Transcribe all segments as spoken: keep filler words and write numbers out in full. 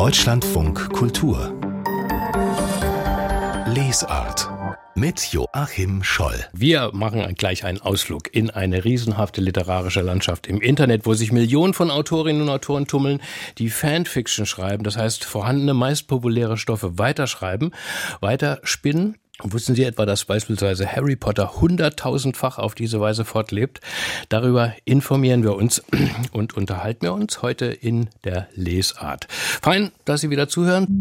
Deutschlandfunk Kultur Lesart mit Joachim Scholl. Wir machen gleich einen Ausflug in eine riesenhafte literarische Landschaft im Internet, wo sich Millionen von Autorinnen und Autoren tummeln, die Fanfiction schreiben, das heißt vorhandene, meist populäre Stoffe weiterschreiben, weiterspinnen. Wussten Sie etwa, dass beispielsweise Harry Potter hunderttausendfach auf diese Weise fortlebt? Darüber informieren wir uns und unterhalten wir uns heute in der Lesart. Fein, dass Sie wieder zuhören.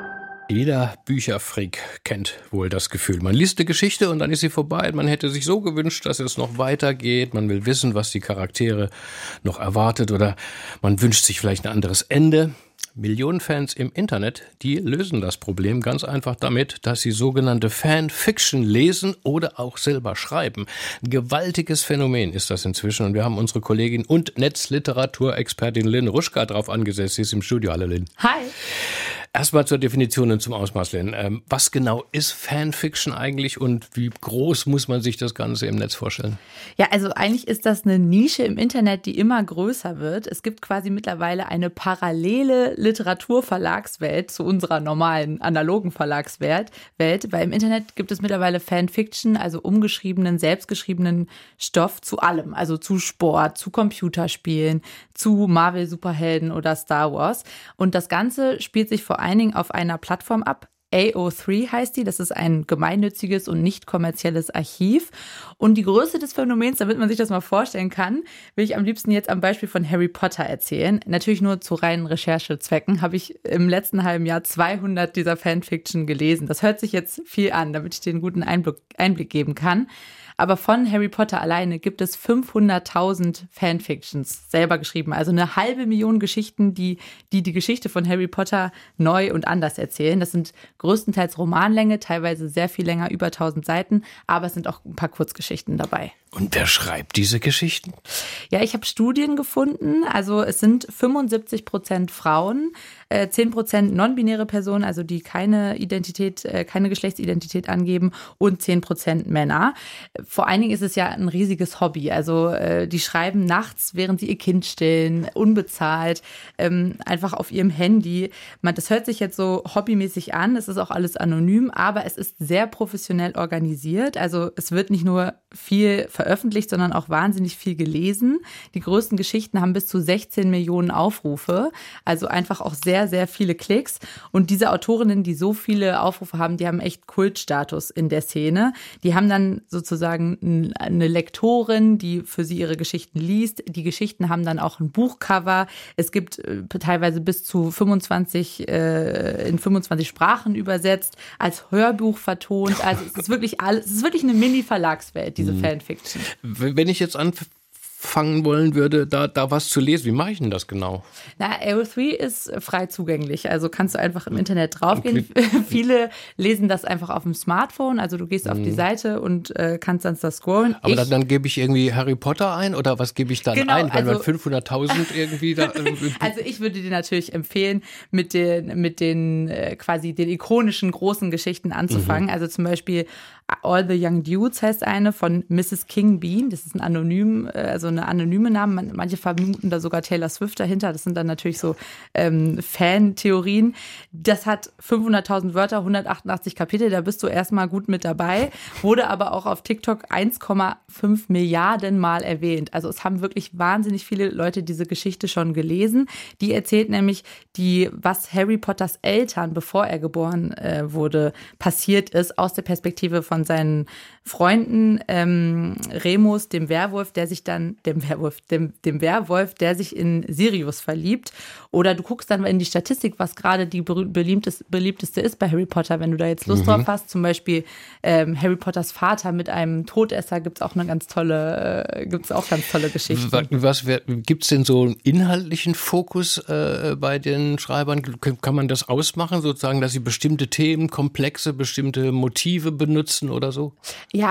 Jeder Bücherfreak kennt wohl das Gefühl. Man liest eine Geschichte und dann ist sie vorbei. Man hätte sich so gewünscht, dass es noch weitergeht. Man will wissen, was die Charaktere noch erwartet, oder man wünscht sich vielleicht ein anderes Ende. Millionen Fans im Internet, die lösen das Problem ganz einfach damit, dass sie sogenannte Fanfiction lesen oder auch selber schreiben. Ein gewaltiges Phänomen ist das inzwischen, und wir haben unsere Kollegin und Netzliteraturexpertin Lynn Ruschka drauf angesetzt. Sie ist im Studio. Hallo Lynn. Hi. Erstmal zur Definition und zum Ausmaß, Lynn. Ähm, was genau ist Fanfiction eigentlich und wie groß muss man sich das Ganze im Netz vorstellen? Ja, also eigentlich ist das eine Nische im Internet, die immer größer wird. Es gibt quasi mittlerweile eine parallele Literaturverlagswelt zu unserer normalen analogen Verlagswelt, Welt, weil im Internet gibt es mittlerweile Fanfiction, also umgeschriebenen, selbstgeschriebenen Stoff zu allem, also zu Sport, zu Computerspielen, zu Marvel-Superhelden oder Star Wars. Und das Ganze spielt sich vor allen Dingen auf einer Plattform ab. A O drei heißt die, das ist ein gemeinnütziges und nicht kommerzielles Archiv. Und die Größe des Phänomens, damit man sich das mal vorstellen kann, will ich am liebsten jetzt am Beispiel von Harry Potter erzählen. Natürlich nur zu reinen Recherchezwecken habe ich im letzten halben Jahr zweihundert dieser Fanfiction gelesen. Das hört sich jetzt viel an, damit ich dir einen guten Einblick, Einblick geben kann. Aber von Harry Potter alleine gibt es fünfhunderttausend Fanfictions selber geschrieben. Also eine halbe Million Geschichten, die, die die Geschichte von Harry Potter neu und anders erzählen. Das sind größtenteils Romanlänge, teilweise sehr viel länger, über tausend Seiten. Aber es sind auch ein paar Kurzgeschichten dabei. Und wer schreibt diese Geschichten? Ja, ich habe Studien gefunden. Also es sind fünfundsiebzig Prozent Frauen, äh, zehn Prozent non-binäre Personen, also die keine Identität, äh, keine Geschlechtsidentität angeben, und zehn Prozent Männer. Vor allen Dingen ist es ja ein riesiges Hobby. Also äh, die schreiben nachts, während sie ihr Kind stillen, unbezahlt, ähm, einfach auf ihrem Handy. Man, das hört sich jetzt so hobbymäßig an. Es ist auch alles anonym, aber es ist sehr professionell organisiert. Also es wird nicht nur viel veröffentlicht, sondern auch wahnsinnig viel gelesen. Die größten Geschichten haben bis zu sechzehn Millionen Aufrufe. Also einfach auch sehr, sehr viele Klicks. Und diese Autorinnen, die so viele Aufrufe haben, die haben echt Kultstatus in der Szene. Die haben dann sozusagen eine Lektorin, die für sie ihre Geschichten liest. Die Geschichten haben dann auch ein Buchcover. Es gibt äh, teilweise bis zu fünfundzwanzig, äh, in fünfundzwanzig Sprachen übersetzt, als Hörbuch vertont. Also es ist wirklich alles, es ist wirklich eine Mini-Verlagswelt, diese mhm. Fanfiction. Wenn ich jetzt anfangen wollen würde, da, da was zu lesen, wie mache ich denn das genau? Na, A O drei ist frei zugänglich, also kannst du einfach im Internet draufgehen. Okay. Viele lesen das einfach auf dem Smartphone, also du gehst mhm. auf die Seite und äh, kannst dann das scrollen. Aber ich, dann, dann gebe ich irgendwie Harry Potter ein, oder was gebe ich dann genau, ein, wenn also, man fünfhunderttausend irgendwie da... Also ich würde dir natürlich empfehlen, mit den, mit den äh, quasi den ikonischen großen Geschichten anzufangen, mhm. also zum Beispiel All the Young Dudes heißt eine von Misses King Bean. Das ist ein anonym, also eine anonyme Name. Manche vermuten da sogar Taylor Swift dahinter. Das sind dann natürlich so ähm, Fan-Theorien. Das hat fünfhunderttausend Wörter, hundertachtundachtzig Kapitel. Da bist du erstmal gut mit dabei. Wurde aber auch auf TikTok eins Komma fünf Milliarden Mal erwähnt. Also es haben wirklich wahnsinnig viele Leute diese Geschichte schon gelesen. Die erzählt nämlich, die, was Harry Potters Eltern, bevor er geboren äh, wurde, passiert ist, aus der Perspektive von seinen Freunden, ähm, Remus, dem Werwolf, der sich dann, dem Werwolf, dem, dem Werwolf, der sich in Sirius verliebt. Oder du guckst dann in die Statistik, was gerade die beliebteste, beliebteste ist bei Harry Potter, wenn du da jetzt Lust mhm. drauf hast. Zum Beispiel ähm, Harry Potters Vater mit einem Todesser, gibt's auch eine ganz tolle, äh, gibt's auch ganz tolle Geschichten. Was, was gibt's denn so einen inhaltlichen Fokus äh, bei den Schreibern? Kann man das ausmachen, sozusagen, dass sie bestimmte Themen, Komplexe, bestimmte Motive benutzen oder so? Ja, also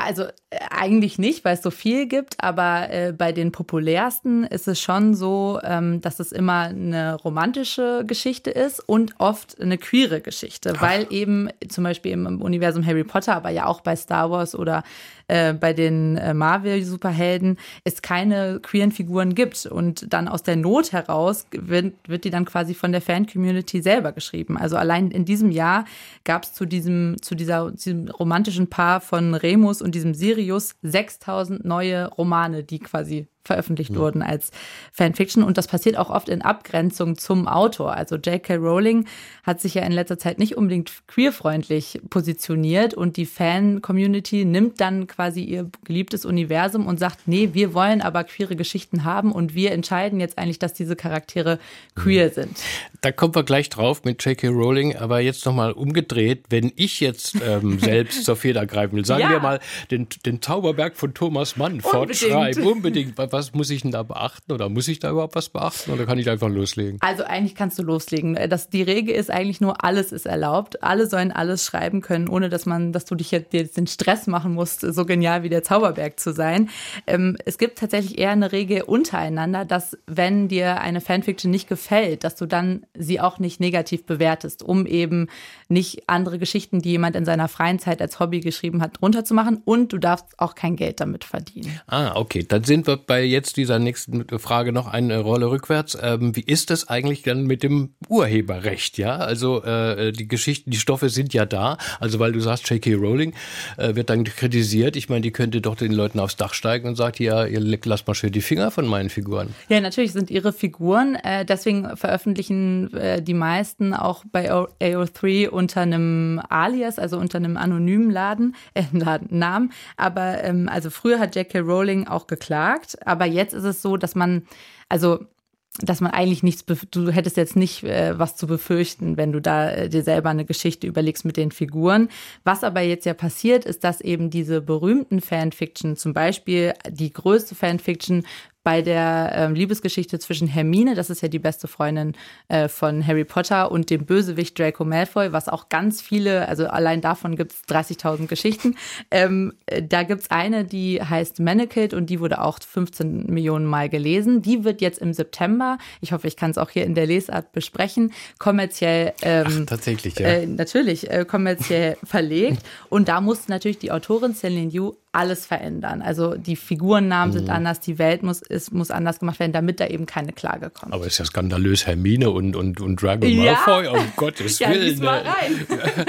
Eigentlich nicht, weil es so viel gibt, aber äh, bei den populärsten ist es schon so, ähm, dass es immer eine romantische Geschichte ist und oft eine queere Geschichte, Ach. weil eben zum Beispiel im Universum Harry Potter, aber ja auch bei Star Wars oder äh, bei den äh, Marvel-Superhelden es keine queeren Figuren gibt und dann aus der Not heraus wird, wird die dann quasi von der Fan-Community selber geschrieben. Also allein in diesem Jahr gab es zu diesem, zu dieser, diesem romantischen Paar von Remus und diesem Sirius sechstausend neue Romane, die quasi veröffentlicht ja. wurden als Fanfiction. Und das passiert auch oft in Abgrenzung zum Autor. Also J K. Rowling hat sich ja in letzter Zeit nicht unbedingt queerfreundlich positioniert und die Fan-Community nimmt dann quasi ihr geliebtes Universum und sagt, nee, wir wollen aber queere Geschichten haben und wir entscheiden jetzt eigentlich, dass diese Charaktere queer mhm. sind. Da kommen wir gleich drauf mit J K. Rowling, aber jetzt nochmal umgedreht, wenn ich jetzt ähm, selbst zur Feder greifen will, sagen ja. wir mal, den, den Zauberberg von Thomas Mann fortschreiben, unbedingt. Was muss ich denn da beachten oder muss ich da überhaupt was beachten oder kann ich einfach loslegen? Also eigentlich kannst du loslegen. Das, die Regel ist eigentlich nur, alles ist erlaubt. Alle sollen alles schreiben können, ohne dass man, dass du dich jetzt, jetzt den Stress machen musst, so genial wie der Zauberberg zu sein. Ähm, es gibt tatsächlich eher eine Regel untereinander, dass wenn dir eine Fanfiction nicht gefällt, dass du dann sie auch nicht negativ bewertest, um eben nicht andere Geschichten, die jemand in seiner freien Zeit als Hobby geschrieben hat, runterzumachen und du darfst auch kein Geld damit verdienen. Ah, okay. Dann sind wir bei jetzt dieser nächsten Frage noch eine Rolle rückwärts. Ähm, wie ist das eigentlich dann mit dem Urheberrecht? Ja, also äh, die Geschichten, die Stoffe sind ja da. Also weil du sagst, J K. Rowling äh, wird dann kritisiert. Ich meine, die könnte doch den Leuten aufs Dach steigen und sagt, ja, ihr lasst mal schön die Finger von meinen Figuren. Ja, natürlich sind ihre Figuren. Äh, deswegen veröffentlichen äh, die meisten auch bei A O drei unter einem Alias, also unter einem anonymen Laden, äh, Namen. Aber ähm, also früher hat J K. Rowling auch geklagt. Aber jetzt ist es so, dass man, also dass man eigentlich nichts, du hättest jetzt nicht äh, was zu befürchten, wenn du da äh, dir selber eine Geschichte überlegst mit den Figuren. Was aber jetzt ja passiert, ist, dass eben diese berühmten Fanfiction, zum Beispiel die größte Fanfiction bei der ähm, Liebesgeschichte zwischen Hermine, das ist ja die beste Freundin äh, von Harry Potter, und dem Bösewicht Draco Malfoy, was auch ganz viele, also allein davon gibt es dreißigtausend Geschichten. Ähm, da gibt es eine, die heißt Manacled und die wurde auch fünfzehn Millionen Mal gelesen. Die wird jetzt im September, ich hoffe, ich kann es auch hier in der Lesart besprechen, kommerziell ähm, Ach, tatsächlich, ja. äh, natürlich äh, kommerziell verlegt. Und da musste natürlich die Autorin Céline Yu alles verändern. Also die Figurennamen mhm. sind anders, die Welt muss, ist, muss anders gemacht werden, damit da eben keine Klage kommt. Aber ist ja skandalös, Hermine und, und, und Draco ja. Malfoy, um Gottes ja, Willen. Mal rein.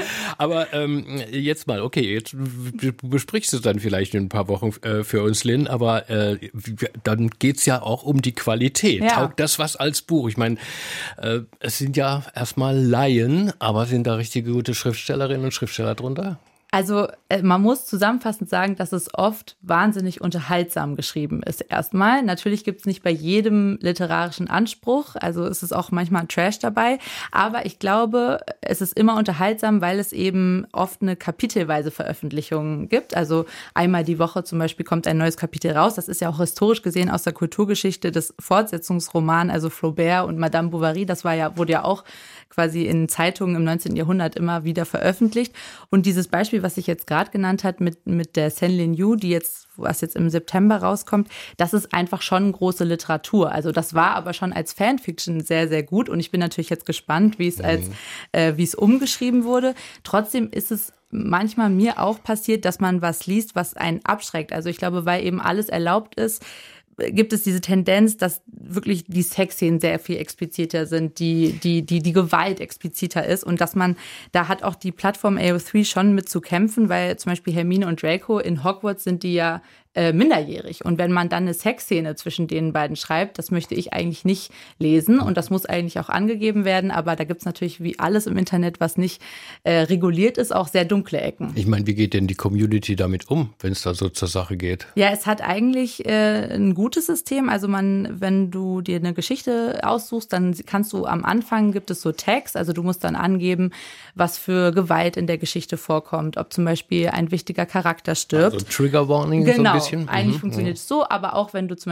Aber ähm, jetzt mal, okay, jetzt besprichst du es dann vielleicht in ein paar Wochen äh, für uns, Lynn, aber äh, dann geht's ja auch um die Qualität. Ja. Taugt das was als Buch? Ich meine, äh, es sind ja erstmal Laien, aber sind da richtige gute Schriftstellerinnen und Schriftsteller drunter? Also man muss zusammenfassend sagen, dass es oft wahnsinnig unterhaltsam geschrieben ist erstmal. Natürlich gibt es nicht bei jedem literarischen Anspruch, also es ist auch manchmal Trash dabei, aber ich glaube, es ist immer unterhaltsam, weil es eben oft eine kapitelweise Veröffentlichung gibt. Also einmal die Woche zum Beispiel kommt ein neues Kapitel raus. Das ist ja auch historisch gesehen aus der Kulturgeschichte des Fortsetzungsromans, also Flaubert und Madame Bovary, das war ja, wurde ja auch quasi in Zeitungen im neunzehnten Jahrhundert immer wieder veröffentlicht. Und dieses Beispiel, was ich jetzt gerade genannt hat mit, mit der Céline Yu, die jetzt, was jetzt im September rauskommt, das ist einfach schon große Literatur. Also das war aber schon als Fanfiction sehr, sehr gut. Und ich bin natürlich jetzt gespannt, wie es mhm. als, äh, wie es umgeschrieben wurde. Trotzdem ist es manchmal mir auch passiert, dass man was liest, was einen abschreckt. Also ich glaube, weil eben alles erlaubt ist, gibt es diese Tendenz, dass wirklich die Sexszenen sehr viel expliziter sind, die, die, die, die Gewalt expliziter ist und dass man, da hat auch die Plattform A O drei schon mit zu kämpfen, weil zum Beispiel Hermine und Draco in Hogwarts sind die ja äh, minderjährig und wenn man dann eine Sexszene zwischen den beiden schreibt, das möchte ich eigentlich nicht lesen und das muss eigentlich auch angegeben werden, aber da gibt es natürlich wie alles im Internet, was nicht äh, reguliert ist, auch sehr dunkle Ecken. Ich meine, wie geht denn die Community damit um, wenn es da so zur Sache geht? Ja, es hat eigentlich äh, ein gutes System, also man, wenn du dir eine Geschichte aussuchst, dann kannst du am Anfang, gibt es so Tags, also du musst dann angeben, was für Gewalt in der Geschichte vorkommt, ob zum Beispiel ein wichtiger Charakter stirbt. Also Trigger Warning genau, so ein bisschen? Eigentlich mhm. funktioniert es so, aber auch wenn du zum Beispiel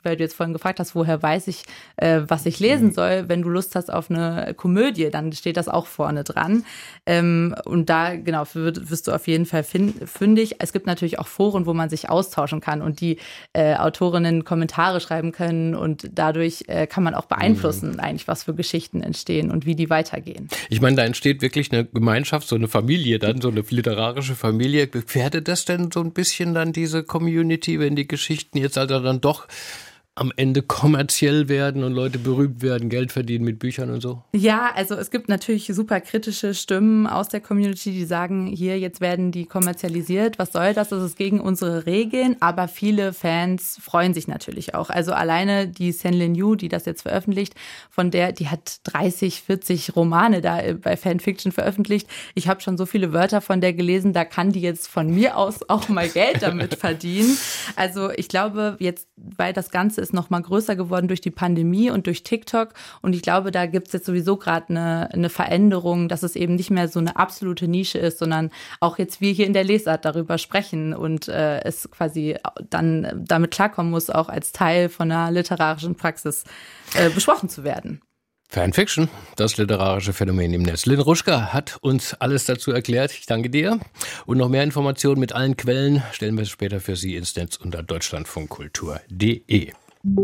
weil du jetzt vorhin gefragt hast, woher weiß ich, äh, was ich lesen Mhm. soll. Wenn du Lust hast auf eine Komödie, dann steht das auch vorne dran. Ähm, und da, genau, wirst, wirst du auf jeden Fall fin- fündig. Es gibt natürlich auch Foren, wo man sich austauschen kann und die äh, Autorinnen Kommentare schreiben können und dadurch äh, kann man auch beeinflussen, mhm. eigentlich, was für Geschichten entstehen und wie die weitergehen. Ich meine, da entsteht wirklich eine Gemeinschaft, so eine Familie dann, so eine literarische Familie. Gefährdet das denn so ein bisschen dann diese Community, wenn die Geschichten jetzt also dann doch am Ende kommerziell werden und Leute berühmt werden, Geld verdienen mit Büchern und so? Ja, also es gibt natürlich super kritische Stimmen aus der Community, die sagen, hier, jetzt werden die kommerzialisiert, was soll das, das ist gegen unsere Regeln, aber viele Fans freuen sich natürlich auch. Also alleine die Sen-Lin Yu, die das jetzt veröffentlicht, von der, die hat dreißig, vierzig Romane da bei Fanfiction veröffentlicht. Ich habe schon so viele Wörter von der gelesen, da kann die jetzt von mir aus auch mal Geld damit verdienen. Also ich glaube jetzt, weil das Ganze ist noch mal größer geworden durch die Pandemie und durch TikTok. Und ich glaube, da gibt es jetzt sowieso gerade eine, eine Veränderung, dass es eben nicht mehr so eine absolute Nische ist, sondern auch jetzt wir hier in der Lesart darüber sprechen und äh, es quasi dann damit klarkommen muss, auch als Teil von einer literarischen Praxis äh, besprochen zu werden. Fanfiction, das literarische Phänomen im Netz. Lynn Ruschka hat uns alles dazu erklärt. Ich danke dir. Und noch mehr Informationen mit allen Quellen stellen wir später für Sie ins Netz unter deutschlandfunkkultur punkt de.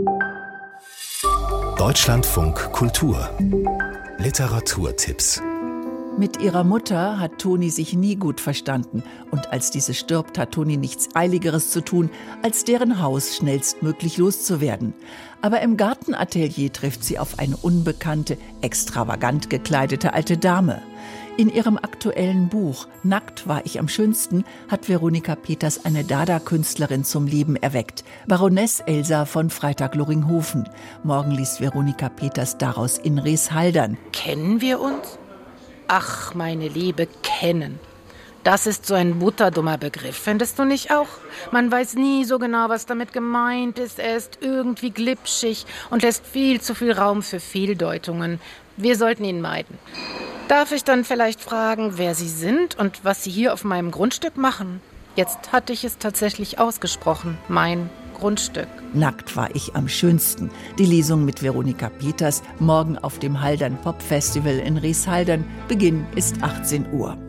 Deutschlandfunk Kultur. Literaturtipps. Mit ihrer Mutter hat Toni sich nie gut verstanden. Und als diese stirbt, hat Toni nichts Eiligeres zu tun, als deren Haus schnellstmöglich loszuwerden. Aber im Gartenatelier trifft sie auf eine unbekannte, extravagant gekleidete alte Dame. In ihrem aktuellen Buch »Nackt war ich am schönsten« hat Veronika Peters eine Dada-Künstlerin zum Leben erweckt. Baroness Elsa von Freytag-Loringhofen. Morgen liest Veronika Peters daraus in Reeshaldern. Kennen wir uns? Ach, meine Liebe, kennen. Das ist so ein butterdummer Begriff, findest du nicht auch? Man weiß nie so genau, was damit gemeint ist. Er ist irgendwie glitschig und lässt viel zu viel Raum für Fehldeutungen. Wir sollten ihn meiden. Darf ich dann vielleicht fragen, wer Sie sind und was Sie hier auf meinem Grundstück machen? Jetzt hatte ich es tatsächlich ausgesprochen, mein Grundstück. Nackt war ich am schönsten. Die Lesung mit Veronika Peters morgen auf dem Haldern Pop Festival in Reeshaldern. Beginn ist achtzehn Uhr.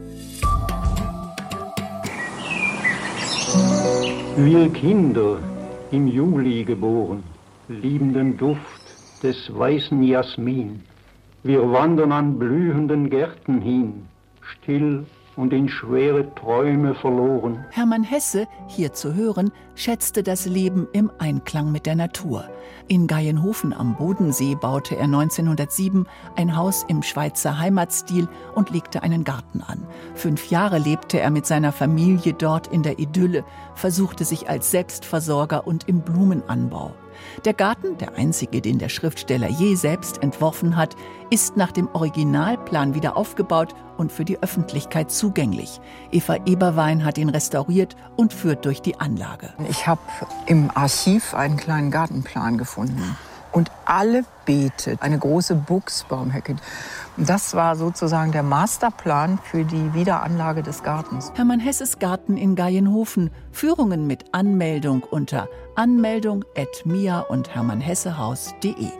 Wir Kinder, im Juli geboren, lieben den Duft des weißen Jasmin. Wir wandern an blühenden Gärten hin, still und in schwere Träume verloren. Hermann Hesse, hier zu hören, schätzte das Leben im Einklang mit der Natur. In Gaienhofen am Bodensee baute er neunzehnhundertsieben ein Haus im Schweizer Heimatstil und legte einen Garten an. Fünf Jahre lebte er mit seiner Familie dort in der Idylle, versuchte sich als Selbstversorger und im Blumenanbau. Der Garten, der einzige, den der Schriftsteller je selbst entworfen hat, ist nach dem Originalplan wieder aufgebaut und für die Öffentlichkeit zugänglich. Eva Eberwein hat ihn restauriert und führt durch die Anlage. Ich habe im Archiv einen kleinen Gartenplan gefunden. Und alle Beete, eine große Buchsbaumhecke. Das war sozusagen der Masterplan für die Wiederanlage des Gartens. Hermann Hesses Garten in Gaienhofen. Führungen mit Anmeldung unter anmeldung at mia und hermannhessehaus punkt de.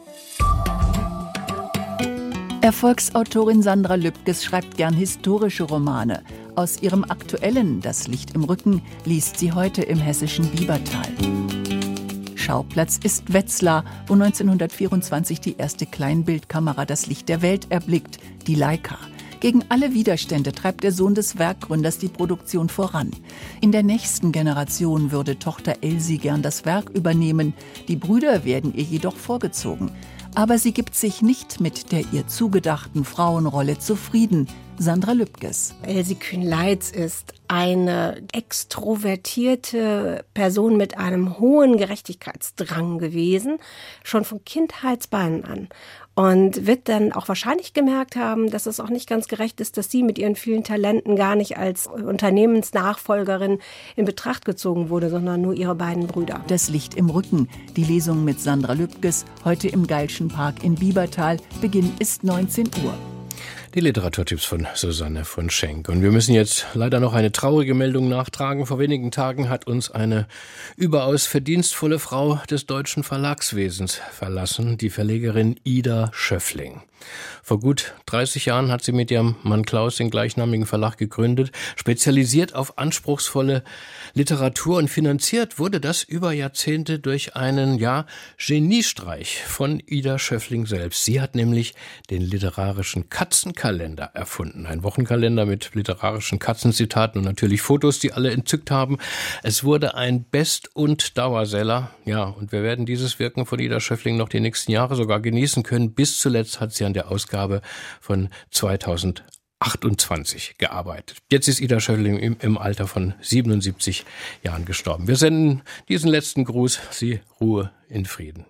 Erfolgsautorin Sandra Lübkes schreibt gern historische Romane. Aus ihrem aktuellen »Das Licht im Rücken« liest sie heute im hessischen Biebertal. Schauplatz ist Wetzlar, wo neunzehnhundertvierundzwanzig die erste Kleinbildkamera das Licht der Welt erblickt, die Leica. Gegen alle Widerstände treibt der Sohn des Werkgründers die Produktion voran. In der nächsten Generation würde Tochter Elsie gern das Werk übernehmen. Die Brüder werden ihr jedoch vorgezogen. Aber sie gibt sich nicht mit der ihr zugedachten Frauenrolle zufrieden. Sandra Lübkes. Elsie Kühn-Leitz ist eine extrovertierte Person mit einem hohen Gerechtigkeitsdrang gewesen, schon von Kindheitsbeinen an. Und wird dann auch wahrscheinlich gemerkt haben, dass es auch nicht ganz gerecht ist, dass sie mit ihren vielen Talenten gar nicht als Unternehmensnachfolgerin in Betracht gezogen wurde, sondern nur ihre beiden Brüder. Das Licht im Rücken. Die Lesung mit Sandra Lübkes heute im Geilschen Park in Biebertal. Beginn ist neunzehn Uhr. Die Literaturtipps von Susanne von Schenk. Und wir müssen jetzt leider noch eine traurige Meldung nachtragen. Vor wenigen Tagen hat uns eine überaus verdienstvolle Frau des deutschen Verlagswesens verlassen, die Verlegerin Ida Schöffling. Vor gut dreißig Jahren hat sie mit ihrem Mann Klaus den gleichnamigen Verlag gegründet, spezialisiert auf anspruchsvolle Literatur, und finanziert wurde das über Jahrzehnte durch einen, ja, Geniestreich von Ida Schöffling selbst. Sie hat nämlich den literarischen Katzenkalender erfunden. Ein Wochenkalender mit literarischen Katzenzitaten und natürlich Fotos, die alle entzückt haben. Es wurde ein Best- und Dauerseller. Ja, und wir werden dieses Wirken von Ida Schöffling noch die nächsten Jahre sogar genießen können. Bis zuletzt hat sie an der Ausgabe von zweitausendachtundzwanzig gearbeitet. Jetzt ist Ida Schöffling im, im Alter von siebenundsiebzig Jahren gestorben. Wir senden diesen letzten Gruß. Sie Ruhe in Frieden.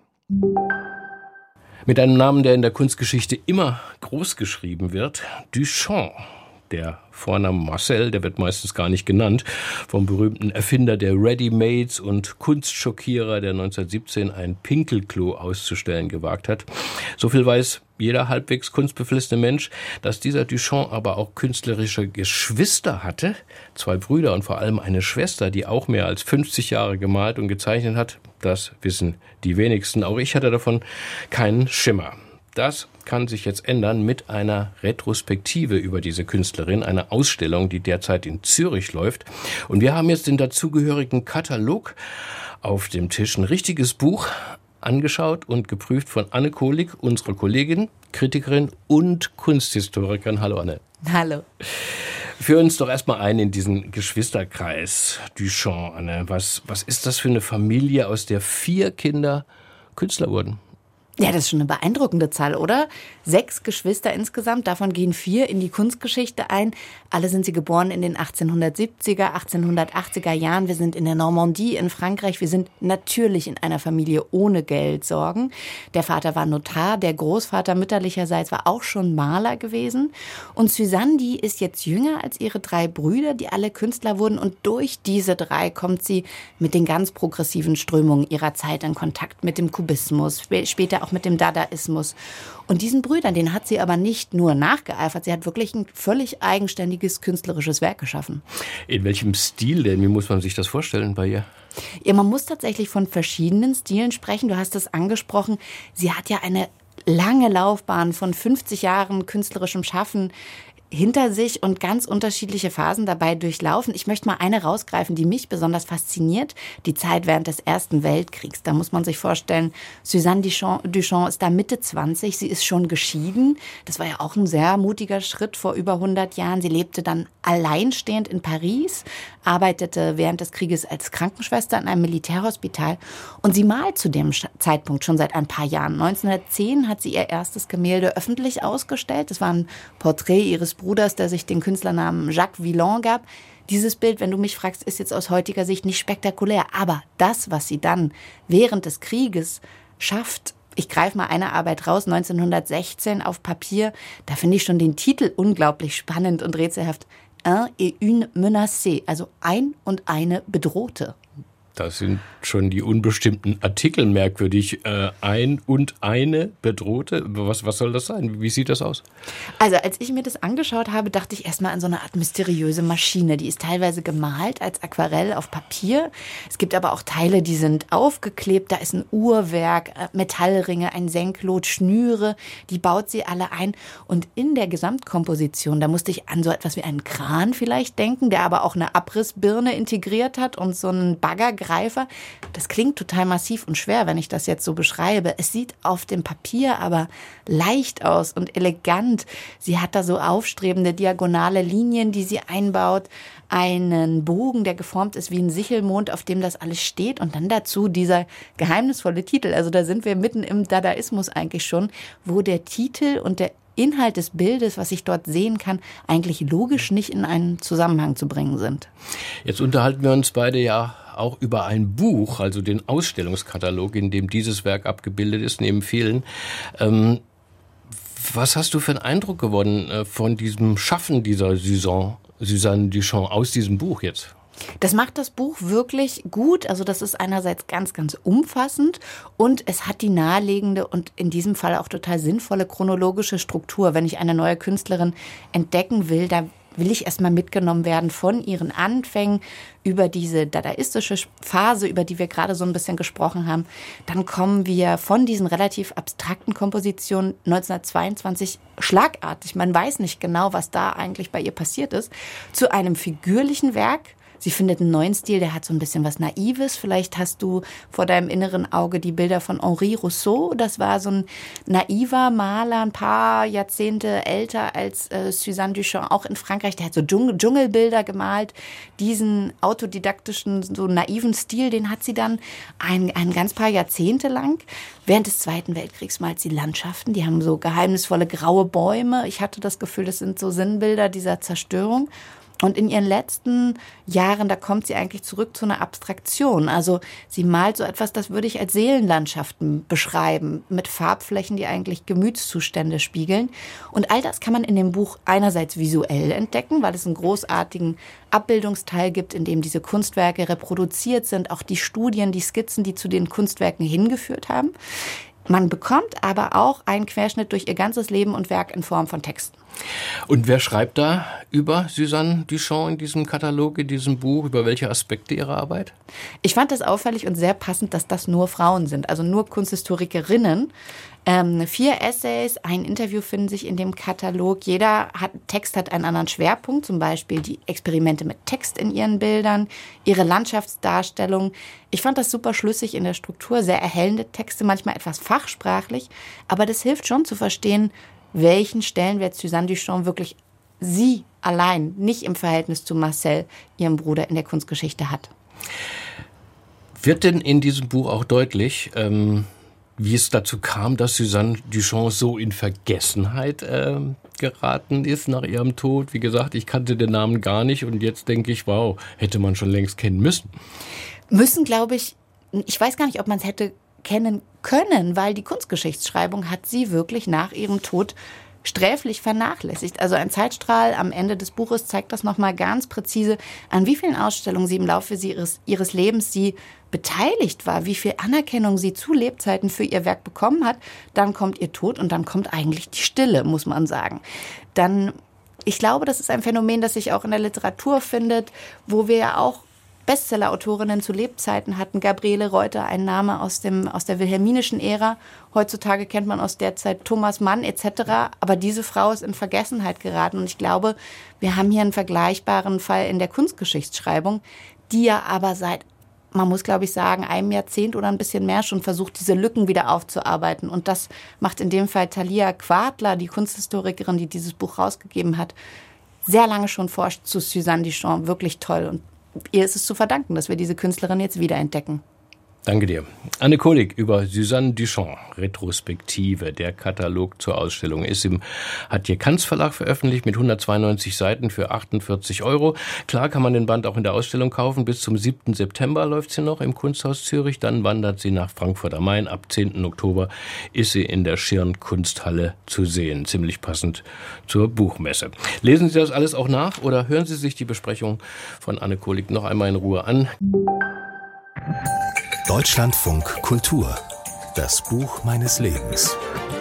Mit einem Namen, der in der Kunstgeschichte immer groß geschrieben wird, Duchamp. Der Vorname Marcel, der wird meistens gar nicht genannt, vom berühmten Erfinder der Ready-Mades und Kunstschockierer, der neunzehnhundertsiebzehn ein Pinkelklo auszustellen gewagt hat. So viel weiß jeder halbwegs kunstbeflissene Mensch, dass dieser Duchamp aber auch künstlerische Geschwister hatte, zwei Brüder und vor allem eine Schwester, die auch mehr als fünfzig Jahre gemalt und gezeichnet hat. Das wissen die wenigsten. Auch ich hatte davon keinen Schimmer. Das kann sich jetzt ändern mit einer Retrospektive über diese Künstlerin, eine Ausstellung, die derzeit in Zürich läuft. Und wir haben jetzt den dazugehörigen Katalog auf dem Tisch, ein richtiges Buch, angeschaut und geprüft von Anne Kohlig, unsere Kollegin, Kritikerin und Kunsthistorikerin. Hallo Anne. Hallo. Führ uns doch erstmal ein in diesen Geschwisterkreis Duchamp, Anne. Was, was ist das für eine Familie, aus der vier Kinder Künstler wurden? Ja, das ist schon eine beeindruckende Zahl, oder? Sechs Geschwister insgesamt, davon gehen vier in die Kunstgeschichte ein. Alle sind sie geboren in den achtzehnhundertsiebziger, achtzehnhundertachtziger Jahren. Wir sind in der Normandie in Frankreich. Wir sind natürlich in einer Familie ohne Geldsorgen. Der Vater war Notar, der Großvater mütterlicherseits war auch schon Maler gewesen. Und Suzanne, die ist jetzt jünger als ihre drei Brüder, die alle Künstler wurden. Und durch diese drei kommt sie mit den ganz progressiven Strömungen ihrer Zeit in Kontakt, mit dem Kubismus, später auch mit dem Dadaismus. Und diesen Brüdern, den hat sie aber nicht nur nachgeeifert, sie hat wirklich ein völlig eigenständiges künstlerisches Werk geschaffen. In welchem Stil denn? Wie muss man sich das vorstellen bei ihr? Ja, man muss tatsächlich von verschiedenen Stilen sprechen. Du hast es angesprochen. Sie hat ja eine lange Laufbahn von fünfzig Jahren künstlerischem Schaffen hinter sich und ganz unterschiedliche Phasen dabei durchlaufen. Ich möchte mal eine rausgreifen, die mich besonders fasziniert. Die Zeit während des Ersten Weltkriegs. Da muss man sich vorstellen, Suzanne Duchamp ist da Mitte zwanzig. Sie ist schon geschieden. Das war ja auch ein sehr mutiger Schritt vor über hundert Jahren. Sie lebte dann alleinstehend in Paris, arbeitete während des Krieges als Krankenschwester in einem Militärhospital. Und sie malt zu dem Zeitpunkt schon seit ein paar Jahren. neunzehnhundertzehn hat sie ihr erstes Gemälde öffentlich ausgestellt. Das war ein Porträt ihres Bruders, der sich den Künstlernamen Jacques Villon gab. Dieses Bild, wenn du mich fragst, ist jetzt aus heutiger Sicht nicht spektakulär. Aber das, was sie dann während des Krieges schafft, ich greife mal eine Arbeit raus, neunzehnhundertsechzehn auf Papier, da finde ich schon den Titel unglaublich spannend und rätselhaft. Un et une menacée, also ein und eine Bedrohte. Da sind schon die unbestimmten Artikel merkwürdig. Äh, ein und eine Bedrohte. Was, was soll das sein? Wie sieht das aus? Also als ich mir das angeschaut habe, dachte ich erstmal an so eine Art mysteriöse Maschine. Die ist teilweise gemalt als Aquarell auf Papier. Es gibt aber auch Teile, die sind aufgeklebt. Da ist ein Uhrwerk, Metallringe, ein Senklot, Schnüre. Die baut sie alle ein. Und in der Gesamtkomposition, da musste ich an so etwas wie einen Kran vielleicht denken, der aber auch eine Abrissbirne integriert hat und so einen Baggergreifer. Das klingt total massiv und schwer, wenn ich das jetzt so beschreibe. Es sieht auf dem Papier aber leicht aus und elegant. Sie hat da so aufstrebende diagonale Linien, die sie einbaut. Einen Bogen, der geformt ist wie ein Sichelmond, auf dem das alles steht. Und dann dazu dieser geheimnisvolle Titel. Also da sind wir mitten im Dadaismus eigentlich schon, wo der Titel und der Inhalt des Bildes, was ich dort sehen kann, eigentlich logisch nicht in einen Zusammenhang zu bringen sind. Jetzt unterhalten wir uns beide ja auch über ein Buch, also den Ausstellungskatalog, in dem dieses Werk abgebildet ist, neben vielen. Ähm, was hast du für einen Eindruck gewonnen äh, von diesem Schaffen dieser Suzanne, Suzanne Duchamp aus diesem Buch jetzt? Das macht das Buch wirklich gut. Also das ist einerseits ganz, ganz umfassend und es hat die naheliegende und in diesem Fall auch total sinnvolle chronologische Struktur. Wenn ich eine neue Künstlerin entdecken will, da will ich erstmal mitgenommen werden von ihren Anfängen über diese dadaistische Phase, über die wir gerade so ein bisschen gesprochen haben. Dann kommen wir von diesen relativ abstrakten Kompositionen neunzehnhundertzweiundzwanzig schlagartig, man weiß nicht genau, was da eigentlich bei ihr passiert ist, zu einem figürlichen Werk. Sie findet einen neuen Stil, der hat so ein bisschen was Naives. Vielleicht hast du vor deinem inneren Auge die Bilder von Henri Rousseau. Das war so ein naiver Maler, ein paar Jahrzehnte älter als äh, Suzanne Duchamp, auch in Frankreich. Der hat so Dschungel- Dschungelbilder gemalt. Diesen autodidaktischen, so naiven Stil, den hat sie dann ein, ein ganz paar Jahrzehnte lang. Während des Zweiten Weltkriegs malt sie Landschaften. Die haben so geheimnisvolle graue Bäume. Ich hatte das Gefühl, das sind so Sinnbilder dieser Zerstörung. Und in ihren letzten Jahren, da kommt sie eigentlich zurück zu einer Abstraktion. Also sie malt so etwas, das würde ich als Seelenlandschaften beschreiben, mit Farbflächen, die eigentlich Gemütszustände spiegeln. Und all das kann man in dem Buch einerseits visuell entdecken, weil es einen großartigen Abbildungsteil gibt, in dem diese Kunstwerke reproduziert sind, auch die Studien, die Skizzen, die zu den Kunstwerken hingeführt haben. Man bekommt aber auch einen Querschnitt durch ihr ganzes Leben und Werk in Form von Texten. Und wer schreibt da über Suzanne Duchamp in diesem Katalog, in diesem Buch, über welche Aspekte ihrer Arbeit? Ich fand das auffällig und sehr passend, dass das nur Frauen sind, also nur Kunsthistorikerinnen. Ähm, vier Essays, ein Interview finden sich in dem Katalog. Jeder hat, Text hat einen anderen Schwerpunkt, zum Beispiel die Experimente mit Text in ihren Bildern, ihre Landschaftsdarstellung. Ich fand das super schlüssig in der Struktur, sehr erhellende Texte, manchmal etwas fachsprachlich, aber das hilft schon zu verstehen, welchen Stellenwert Suzanne Duchamp wirklich sie allein, nicht im Verhältnis zu Marcel, ihrem Bruder, in der Kunstgeschichte hat. Wird denn in diesem Buch auch deutlich, ähm, wie es dazu kam, dass Suzanne Duchamp so in Vergessenheit äh, geraten ist nach ihrem Tod? Wie gesagt, ich kannte den Namen gar nicht und jetzt denke ich, wow, hätte man schon längst kennen müssen. Müssen, glaube ich, ich weiß gar nicht, ob man es hätte kennen können, weil die Kunstgeschichtsschreibung hat sie wirklich nach ihrem Tod sträflich vernachlässigt. Also ein Zeitstrahl am Ende des Buches zeigt das nochmal ganz präzise, an wie vielen Ausstellungen sie im Laufe ihres, ihres Lebens sie beteiligt war, wie viel Anerkennung sie zu Lebzeiten für ihr Werk bekommen hat. Dann kommt ihr Tod und dann kommt eigentlich die Stille, muss man sagen. Dann, ich glaube, das ist ein Phänomen, das sich auch in der Literatur findet, wo wir ja auch Bestseller-Autorinnen zu Lebzeiten hatten. Gabriele Reuter, ein Name aus dem aus der wilhelminischen Ära. Heutzutage kennt man aus der Zeit Thomas Mann et cetera. Aber diese Frau ist in Vergessenheit geraten. Und ich glaube, wir haben hier einen vergleichbaren Fall in der Kunstgeschichtsschreibung, die ja aber seit, man muss glaube ich sagen, einem Jahrzehnt oder ein bisschen mehr schon versucht, diese Lücken wieder aufzuarbeiten. Und das macht in dem Fall Thalia Quadler, die Kunsthistorikerin, die dieses Buch rausgegeben hat, sehr lange schon forscht zu Suzanne Duchamp. Wirklich toll. Und ihr ist es zu verdanken, dass wir diese Künstlerin jetzt wiederentdecken. Danke dir. Anne Kohlig über Suzanne Duchamp, Retrospektive. Der Katalog zur Ausstellung ist im Hatier Kanz Verlag veröffentlicht mit hundertzweiundneunzig Seiten für achtundvierzig Euro. Klar kann man den Band auch in der Ausstellung kaufen. Bis zum siebten September läuft sie noch im Kunsthaus Zürich. Dann wandert sie nach Frankfurt am Main. Ab zehnten Oktober ist sie in der Schirn Kunsthalle zu sehen. Ziemlich passend zur Buchmesse. Lesen Sie das alles auch nach oder hören Sie sich die Besprechung von Anne Kohlig noch einmal in Ruhe an. Deutschlandfunk Kultur. Das Buch meines Lebens.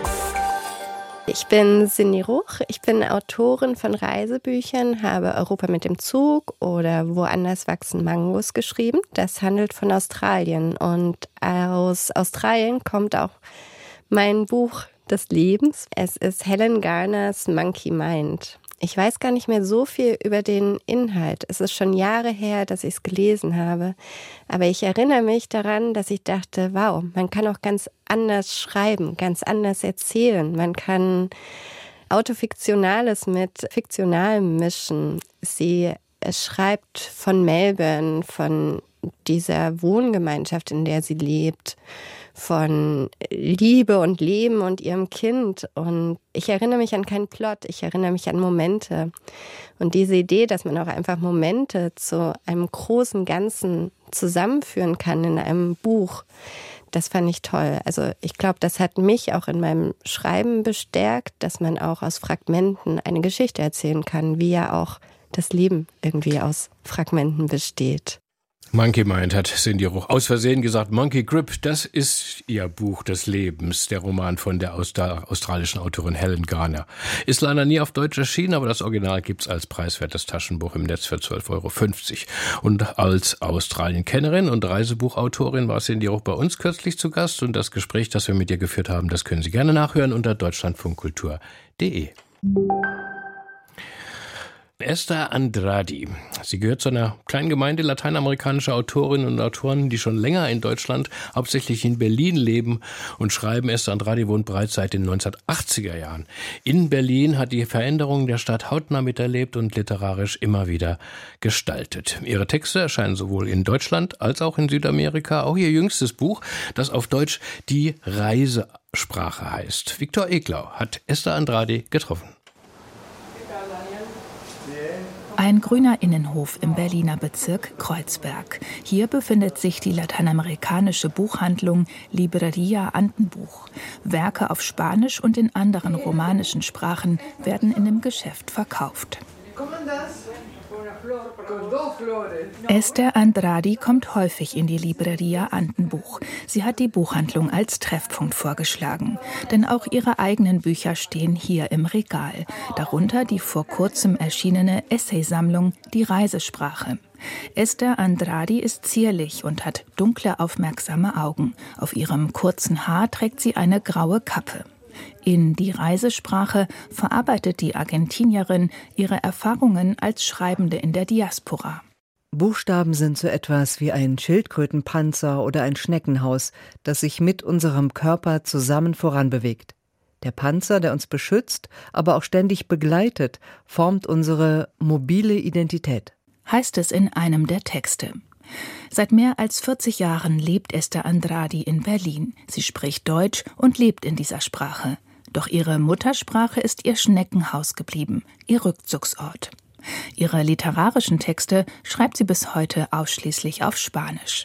Ich bin Sinni Ruch, ich bin Autorin von Reisebüchern, habe Europa mit dem Zug oder Woanders wachsen Mangos geschrieben. Das handelt von Australien und aus Australien kommt auch mein Buch des Lebens. Es ist Helen Garners Monkey Mind. Ich weiß gar nicht mehr so viel über den Inhalt. Es ist schon Jahre her, dass ich es gelesen habe. Aber ich erinnere mich daran, dass ich dachte, wow, man kann auch ganz anders schreiben, ganz anders erzählen. Man kann Autofiktionales mit Fiktionalem mischen. Sie schreibt von Melbourne, von dieser Wohngemeinschaft, in der sie lebt, von Liebe und Leben und ihrem Kind. Und ich erinnere mich an keinen Plot, ich erinnere mich an Momente. Und diese Idee, dass man auch einfach Momente zu einem großen Ganzen zusammenführen kann in einem Buch, das fand ich toll. Also ich glaube, das hat mich auch in meinem Schreiben bestärkt, dass man auch aus Fragmenten eine Geschichte erzählen kann, wie ja auch das Leben irgendwie aus Fragmenten besteht. Monkey Mind hat Cindy Ruch aus Versehen gesagt. Monkey Grip, das ist ihr Buch des Lebens, der Roman von der australischen Autorin Helen Garner. Ist leider nie auf Deutsch erschienen, aber das Original gibt's als preiswertes Taschenbuch im Netz für zwölf Euro fünfzig. Und als Australien-Kennerin und Reisebuchautorin war Cindy Ruch bei uns kürzlich zu Gast. Und das Gespräch, das wir mit ihr geführt haben, das können Sie gerne nachhören unter deutschlandfunkkultur punkt de. Esther Andrade. Sie gehört zu einer kleinen Gemeinde lateinamerikanischer Autorinnen und Autoren, die schon länger in Deutschland, hauptsächlich in Berlin leben und schreiben. Esther Andrade wohnt bereits seit den neunzehnhundertachtziger Jahren in Berlin, hat die Veränderungen der Stadt hautnah miterlebt und literarisch immer wieder gestaltet. Ihre Texte erscheinen sowohl in Deutschland als auch in Südamerika. Auch ihr jüngstes Buch, das auf Deutsch Die Reisesprache heißt. Viktor Eglau hat Esther Andrade getroffen. Ein grüner Innenhof im Berliner Bezirk Kreuzberg. Hier befindet sich die lateinamerikanische Buchhandlung Librería Andenbuch. Werke auf Spanisch und in anderen romanischen Sprachen werden in dem Geschäft verkauft. Esther Andrade kommt häufig in die Librería Andenbuch. Sie hat die Buchhandlung als Treffpunkt vorgeschlagen. Denn auch ihre eigenen Bücher stehen hier im Regal. Darunter die vor kurzem erschienene Essaysammlung Die Reisesprache. Esther Andrade ist zierlich und hat dunkle, aufmerksame Augen. Auf ihrem kurzen Haar trägt sie eine graue Kappe. In Die Reisesprache verarbeitet die Argentinierin ihre Erfahrungen als Schreibende in der Diaspora. Buchstaben sind so etwas wie ein Schildkrötenpanzer oder ein Schneckenhaus, das sich mit unserem Körper zusammen voranbewegt. Der Panzer, der uns beschützt, aber auch ständig begleitet, formt unsere mobile Identität. Heißt es in einem der Texte. Seit mehr als vierzig Jahren lebt Esther Andrade in Berlin. Sie spricht Deutsch und lebt in dieser Sprache. Doch ihre Muttersprache ist ihr Schneckenhaus geblieben, ihr Rückzugsort. Ihre literarischen Texte schreibt sie bis heute ausschließlich auf Spanisch.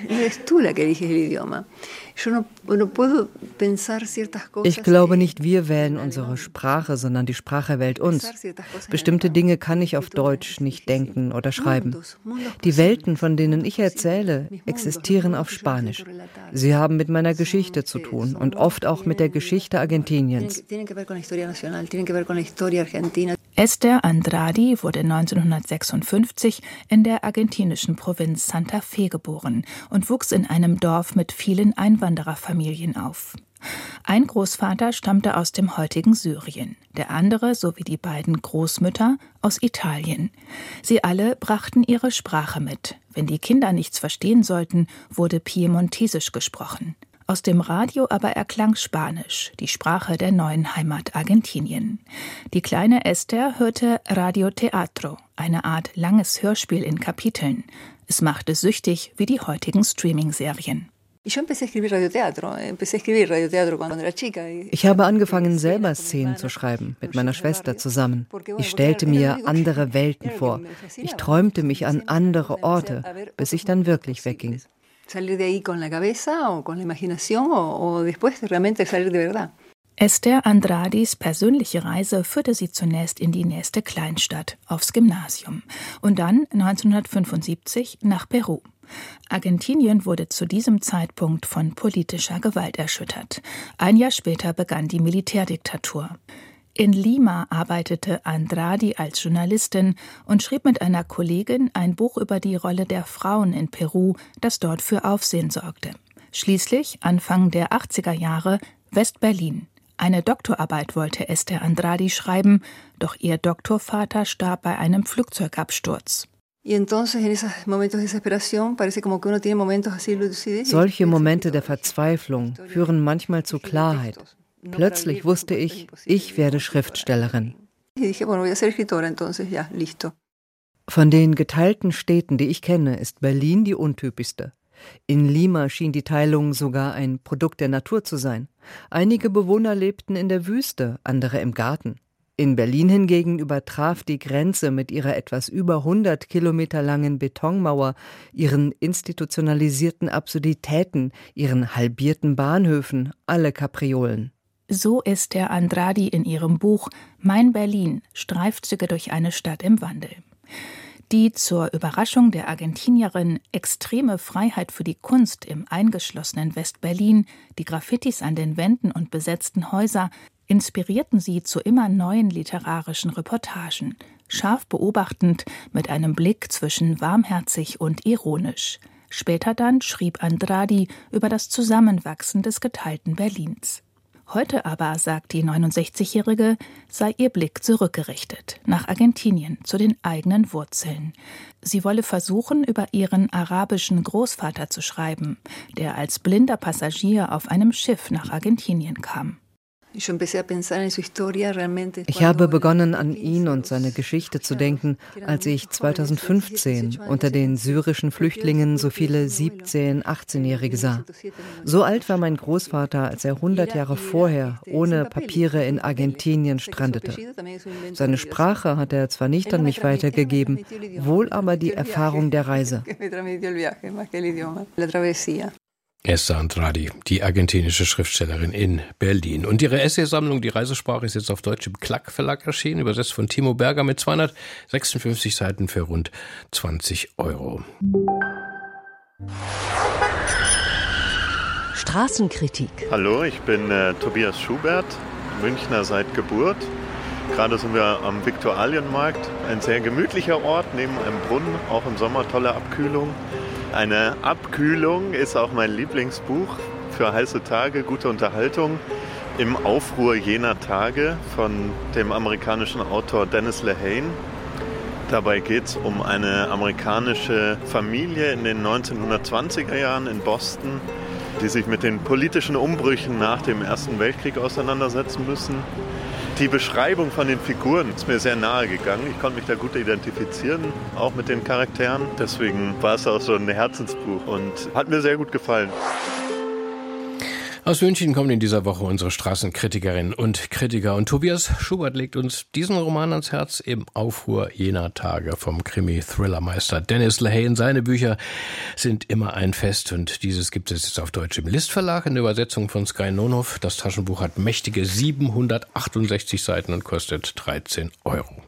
Ich glaube nicht, wir wählen unsere Sprache, sondern die Sprache wählt uns. Bestimmte Dinge kann ich auf Deutsch nicht denken oder schreiben. Die Welten, von denen ich erzähle, existieren auf Spanisch. Sie haben mit meiner Geschichte zu tun und oft auch mit der Geschichte Argentiniens. Esther Andrade wurde neunzehnhundertsechsundfünfzig in der argentinischen Provinz Santa Fe geboren und wuchs in einem Dorf mit vielen Einwandererfamilien auf. Ein Großvater stammte aus dem heutigen Syrien, der andere sowie die beiden Großmütter aus Italien. Sie alle brachten ihre Sprache mit. Wenn die Kinder nichts verstehen sollten, wurde Piemontesisch gesprochen. Aus dem Radio aber erklang Spanisch, die Sprache der neuen Heimat Argentinien. Die kleine Esther hörte Radio Teatro, eine Art langes Hörspiel in Kapiteln. Es machte süchtig wie die heutigen Streaming-Serien. Ich habe angefangen, selber Szenen zu schreiben, mit meiner Schwester zusammen. Ich stellte mir andere Welten vor. Ich träumte mich an andere Orte, bis ich dann wirklich wegging. Esther Andrades persönliche Reise führte sie zunächst in die nächste Kleinstadt, aufs Gymnasium und dann neunzehnhundertfünfundsiebzig nach Peru. Argentinien wurde zu diesem Zeitpunkt von politischer Gewalt erschüttert. Ein Jahr später begann die Militärdiktatur. In Lima arbeitete Andrade als Journalistin und schrieb mit einer Kollegin ein Buch über die Rolle der Frauen in Peru, das dort für Aufsehen sorgte. Schließlich, Anfang der achtziger Jahre, West-Berlin. Eine Doktorarbeit wollte Esther Andrade schreiben, doch ihr Doktorvater starb bei einem Flugzeugabsturz. Solche Momente der Verzweiflung führen manchmal zu Klarheit. Plötzlich wusste ich, ich werde Schriftstellerin. Von den geteilten Städten, die ich kenne, ist Berlin die untypischste. In Lima schien die Teilung sogar ein Produkt der Natur zu sein. Einige Bewohner lebten in der Wüste, andere im Garten. In Berlin hingegen übertraf die Grenze mit ihrer etwas über hundert Kilometer langen Betonmauer, ihren institutionalisierten Absurditäten, ihren halbierten Bahnhöfen, alle Kapriolen. So Esther Andrade in ihrem Buch »Mein Berlin – Streifzüge durch eine Stadt im Wandel«. Die zur Überraschung der Argentinierin extreme Freiheit für die Kunst im eingeschlossenen West-Berlin, die Graffitis an den Wänden und besetzten Häuser inspirierten sie zu immer neuen literarischen Reportagen, scharf beobachtend, mit einem Blick zwischen warmherzig und ironisch. Später dann schrieb Andradi über das Zusammenwachsen des geteilten Berlins. Heute aber, sagt die neunundsechzigjährige, sei ihr Blick zurückgerichtet, nach Argentinien, zu den eigenen Wurzeln. Sie wolle versuchen, über ihren arabischen Großvater zu schreiben, der als blinder Passagier auf einem Schiff nach Argentinien kam. Ich habe begonnen, an ihn und seine Geschichte zu denken, als ich zweitausendfünfzehn unter den syrischen Flüchtlingen so viele siebzehn-, achtzehnjährige sah. So alt war mein Großvater, als er hundert Jahre vorher ohne Papiere in Argentinien strandete. Seine Sprache hat er zwar nicht an mich weitergegeben, wohl aber die Erfahrung der Reise. Esther Andradi, die argentinische Schriftstellerin in Berlin. Und ihre Essaysammlung Die Reisesprache ist jetzt auf Deutsch im Klack Verlag erschienen, übersetzt von Timo Berger mit zweihundertsechsundfünfzig Seiten für rund zwanzig Euro. Straßenkritik. Hallo, ich bin äh, Tobias Schubert, Münchner seit Geburt. Gerade sind wir am Viktualienmarkt, ein sehr gemütlicher Ort neben einem Brunnen, auch im Sommer tolle Abkühlung. Eine Abkühlung ist auch mein Lieblingsbuch für heiße Tage, gute Unterhaltung. Im Aufruhr jener Tage von dem amerikanischen Autor Dennis Lehane. Dabei geht es um eine amerikanische Familie in den neunzehnhundertzwanziger Jahren in Boston, die sich mit den politischen Umbrüchen nach dem Ersten Weltkrieg auseinandersetzen müssen. Die Beschreibung von den Figuren ist mir sehr nahe gegangen. Ich konnte mich da gut identifizieren, auch mit den Charakteren. Deswegen war es auch so ein Herzensbuch und hat mir sehr gut gefallen. Aus München kommen in dieser Woche unsere Straßenkritikerinnen und Kritiker. Und Tobias Schubert legt uns diesen Roman ans Herz, Im Aufruhr jener Tage, vom Krimi-Thriller-Meister Dennis Lehane. Seine Bücher sind immer ein Fest und dieses gibt es jetzt auf Deutsch im List Verlag in der Übersetzung von Sky Nonhoff. Das Taschenbuch hat mächtige siebenhundertachtundsechzig Seiten und kostet dreizehn Euro.